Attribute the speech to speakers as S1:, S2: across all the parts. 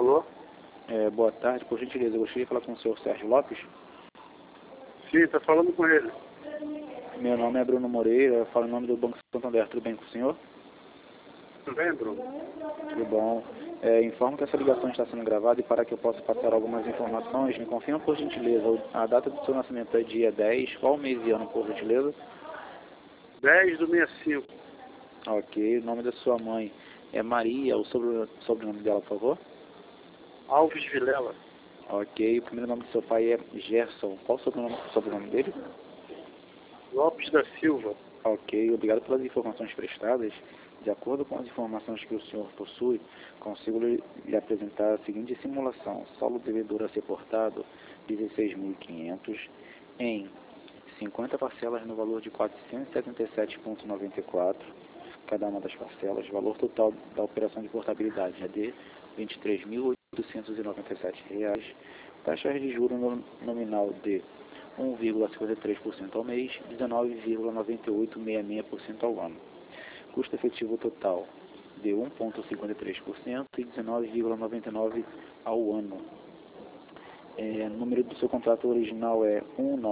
S1: Alô?
S2: Boa tarde, por gentileza, eu gostaria de falar com o senhor Sérgio Lopes.
S1: Sim, está falando com ele.
S2: Meu nome é Bruno Moreira, eu falo em nome do Banco Santander, tudo bem com o senhor?
S1: Tudo bem, Bruno?
S2: Tudo bom. Informo que essa ligação está sendo gravada e para que eu possa passar algumas informações, me confirma por gentileza, a data do seu nascimento é dia 10, qual mês e ano por gentileza?
S1: 10/65.
S2: Ok, o nome da sua mãe é Maria, o sobrenome dela, por favor?
S1: Alves Vilela.
S2: Ok, o primeiro nome do seu pai é Gerson, qual o sobrenome dele?
S1: Lopes da Silva.
S2: Ok, obrigado pelas informações prestadas. De acordo com as informações que o senhor possui, consigo lhe apresentar a seguinte simulação. Saldo devedor a ser portado, 16.500, em 50 parcelas no valor de 477,94, cada uma das parcelas. Valor total da operação de portabilidade é de R$ 23.897. Taxa de juros nominal de 1,53% ao mês, 19,9866% ao ano. Custo efetivo total de 1,53% e 19,99% ao ano. Número do seu contrato original é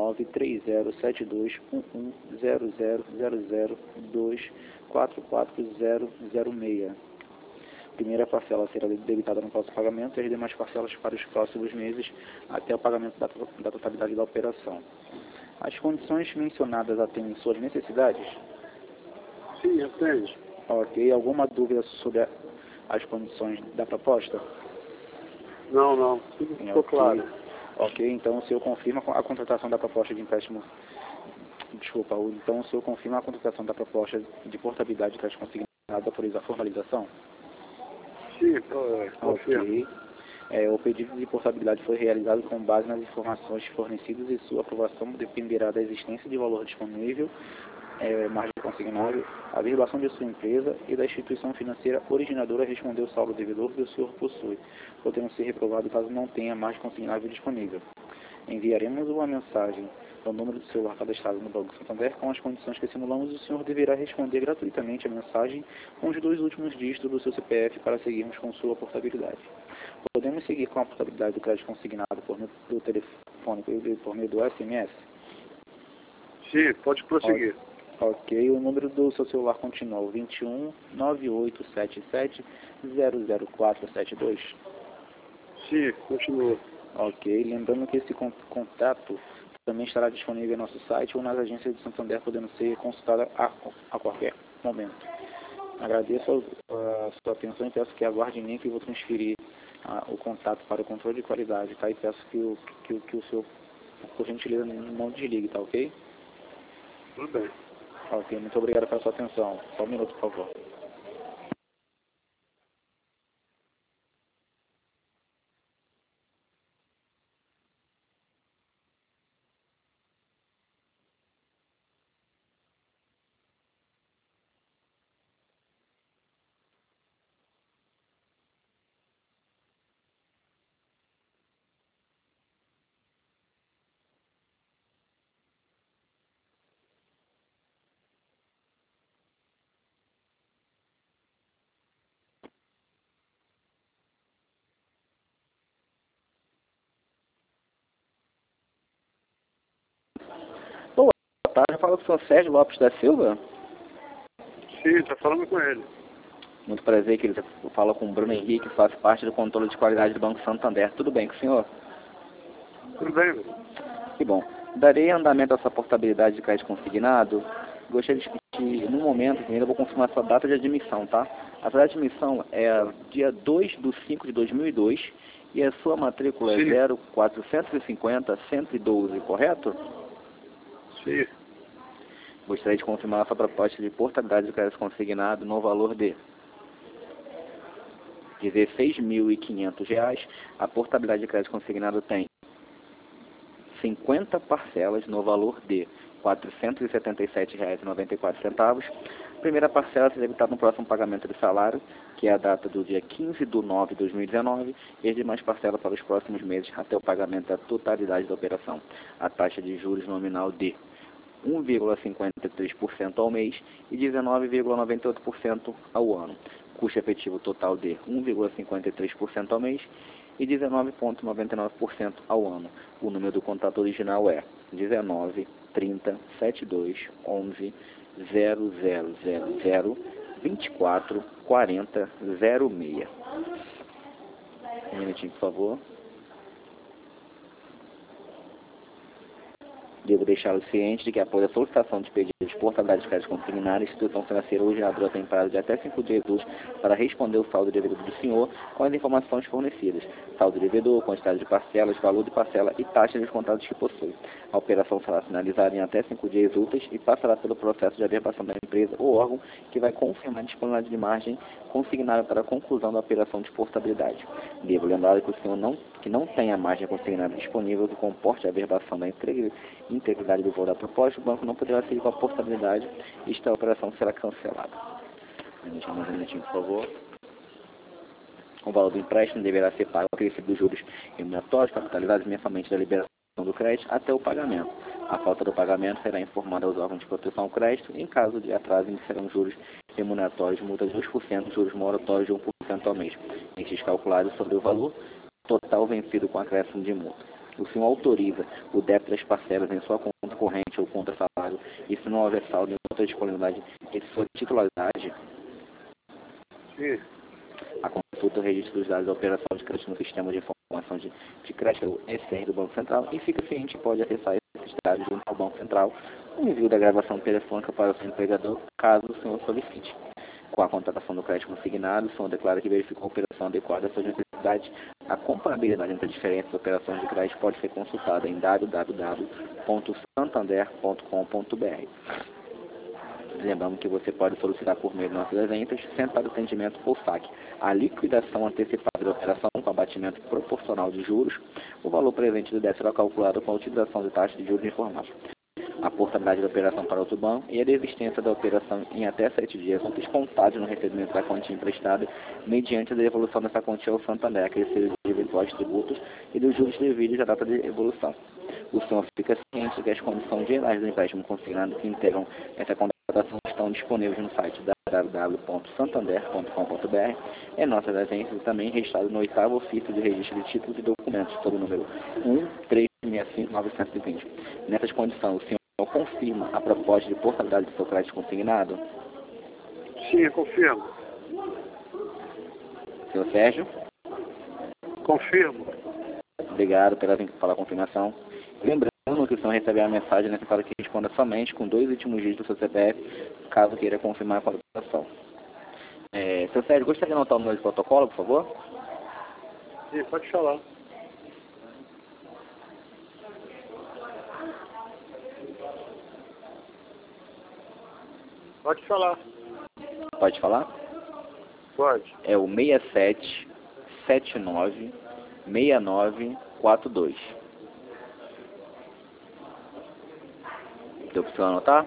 S2: 193072110002444006. Primeira parcela será debitada no próximo pagamento e as demais parcelas para os próximos meses até o pagamento da totalidade da operação. As condições mencionadas atendem suas necessidades?
S1: Sim, atende.
S2: Ok. Alguma dúvida sobre as condições da proposta?
S1: Não. Tudo ficou claro.
S2: Ok, então o senhor confirma a contratação da proposta de empréstimo. Desculpa, então o senhor confirma a contratação da proposta de portabilidade de crédito consignado por formalização?
S1: Sim, confirmo.
S2: Ok. O pedido de portabilidade foi realizado com base nas informações fornecidas e sua aprovação dependerá da existência de valor disponível, margem consignável, a averbação de sua empresa e da instituição financeira originadora responder o saldo devedor que o senhor possui, podendo ser reprovado caso não tenha margem consignável disponível. Enviaremos uma mensagem ao número do celular cadastrado no Banco Santander com as condições que simulamos e o senhor deverá responder gratuitamente a mensagem com os 2 últimos dígitos do seu CPF para seguirmos com sua portabilidade. Podemos seguir com a portabilidade do crédito consignado por meio do telefônico e por meio do SMS?
S1: Sim, pode prosseguir.
S2: Ok, o número do seu celular continua 21 9877 00472.
S1: Sim, continua.
S2: Ok, lembrando que esse contato também estará disponível no nosso site ou nas agências de Santander, podendo ser consultado a qualquer momento. Agradeço a sua atenção e peço que aguarde em mim que eu vou transferir o contato para o controle de qualidade, tá? E peço que o senhor, por gentileza, não desligue, tá ok?
S1: Tudo bem.
S2: Ok, muito obrigado pela sua atenção. Só um minuto, por favor. Boa tarde, eu falo com o senhor Sérgio Lopes da Silva.
S1: Sim, está falando com ele.
S2: Muito prazer, querido. Eu falo com o Bruno Henrique, faço parte do controle de qualidade do Banco Santander. Tudo bem com o senhor?
S1: Tudo bem, Bruno?
S2: Que bom. Darei andamento a essa portabilidade de crédito consignado. Gostaria de pedir, no momento, primeiro eu vou confirmar a sua data de admissão, tá? A data de admissão é dia 2/5/2002 e a sua matrícula
S1: Sim.
S2: é 0450-112, correto?
S1: Sim.
S2: Gostaria de confirmar a sua proposta de portabilidade de crédito consignado no valor de R$ 16.500. A portabilidade de crédito consignado tem 50 parcelas no valor de R$ 477,94. Primeira parcela será debitada no próximo pagamento de salário, que é a data do dia 15/9/2019, e as demais parcelas para os próximos meses até o pagamento da totalidade da operação. A taxa de juros nominal de 1,53% ao mês e 19,98% ao ano. custo efetivo total de 1,53% ao mês e 19,99% ao ano. O número do contrato original é 19 30 72 11 0000 24 40 06. Um minutinho, por favor. Devo deixá-lo ciente de que após a solicitação de pedido de portabilidade de crédito consignado, a instituição financeira originadora tem prazo de até 5 dias úteis para responder o saldo devedor do senhor com as informações fornecidas: saldo devedor, quantidade de parcelas, valor de parcela e taxa dos contratos que possui. A operação será finalizada em até 5 dias úteis e passará pelo processo de averbação da empresa ou órgão que vai confirmar a disponibilidade de margem consignada para a conclusão da operação de portabilidade. Devo lembrar que o senhor não tem a margem consignada disponível que comporte a averbação da integridade do valor da proposta, o banco não poderá seguir com a portabilidade e esta operação será cancelada. Um minutinho, por favor. O valor do empréstimo deverá ser pago acrescido dos juros remuneratórios capitalizados mensalmente da liberação do crédito até o pagamento. A falta do pagamento será informada aos órgãos de proteção ao crédito. Em caso de atraso, iniciarão juros remuneratórios, multa de 2%, juros moratórios de 1% ao mês, estes calculados sobre o valor total vencido com acréscimo de multa. O senhor autoriza o débito das parcelas em sua conta corrente ou conta salário e se não houver saldo em outra disponibilidade de sua titularidade?
S1: Sim.
S2: A consulta registra os dados da operação de crédito no sistema de informação de crédito SR do Banco Central e fica ciente que pode acessar esses dados junto ao Banco Central com envio da gravação telefônica para o seu empregador, caso o senhor solicite. Com a contratação do crédito consignado, o senhor declara que verificou a operação adequada às suas necessidades. A comparabilidade entre as diferentes operações de crédito pode ser consultada em www.santander.com.br. Lembrando que você pode solicitar por meio de nossas agências, Centro de Atendimento ou SAC, a liquidação antecipada da operação com abatimento proporcional de juros. O valor presente do débito será calculado com a utilização de taxa de juros informada. A portabilidade da operação para outro banco e a desistência da operação em até 7 dias são descontados no recebimento da quantia emprestada mediante a devolução dessa quantia ao Santander, acrescido de eventuais tributos e dos juros devidos à data de evolução. O senhor fica ciente de que as condições gerais do empréstimo consignado que integram essa contratação estão disponíveis no site www.santander.com.br e nossas agências também registrado no 8º ofício de registro de títulos e documentos, sob o número 1365920. Nessas condições, o senhor confirma a proposta de portabilidade do seu crédito consignado?
S1: Sim, eu confirmo.
S2: Senhor Sérgio?
S1: Confirmo.
S2: Obrigado pela confirmação. Lembrando que o senhor receberá a mensagem necessária que responda somente com 2 últimos dígitos do seu CPF, caso queira confirmar a contratação. Senhor Sérgio, gostaria de anotar o número de protocolo, por favor?
S1: Sim, pode falar. Pode falar.
S2: Pode falar?
S1: Pode.
S2: É o 67796942. Deu para o senhor anotar?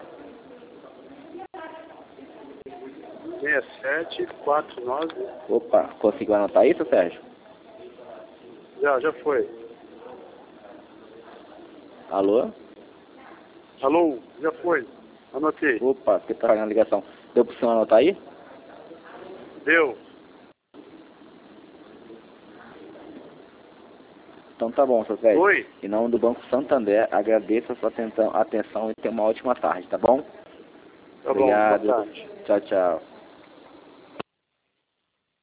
S1: 6749.
S2: Opa, conseguiu anotar isso, Sérgio?
S1: Já foi.
S2: Alô?
S1: Alô, já foi. Anotei.
S2: Opa, porque tá na ligação. Deu para o senhor anotar aí?
S1: Deu.
S2: Então tá bom, seu Sérgio.
S1: Oi.
S2: Em nome do Banco Santander, agradeço a sua atenção e tenha uma ótima tarde, tá bom?
S1: Tá
S2: Obrigado.
S1: bom, boa tarde.
S2: Tchau, tchau.